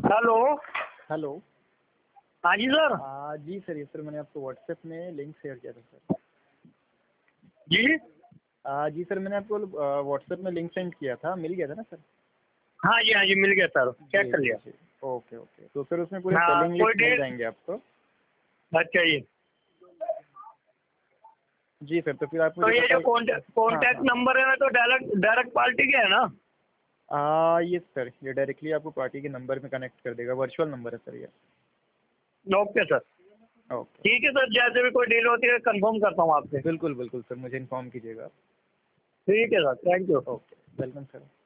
Hello. Hello. हाँ जी sir. जी सर, ये सर मैंने आपको व्हाट्सएप में लिंक शेयर किया था सर। जी जी सर, मैंने आपको व्हाट्सएप में लिंक सेंड किया था, मिल गया था ना सर? हाँ जी, हाँ जी, मिल गया सर, चेक जी कर जी लिया। जी। ओके ओके, तो सर उसमें पूरे हाँ, सेलिंग कोई लिस्ट मिल डेट? जाएंगे आपको। अच्छा जी। जी सर, तो फिर आप तो मुझे ये जो बताइए। हाँ कॉन्टैक्ट हाँ। नंबर है तो डायरेक्ट डायरेक्ट पार्टी के है ना? ये सर, ये डायरेक्टली आपको पार्टी के नंबर में कनेक्ट कर देगा, वर्चुअल नंबर है सर ये। Okay sir. ओके। ठीक है सर, जैसे भी कोई डील होती है कंफर्म करता हूँ आपसे। बिल्कुल बिल्कुल सर, मुझे इन्फॉर्म कीजिएगा। ठीक है sir, thank you. Okay, welcome sir.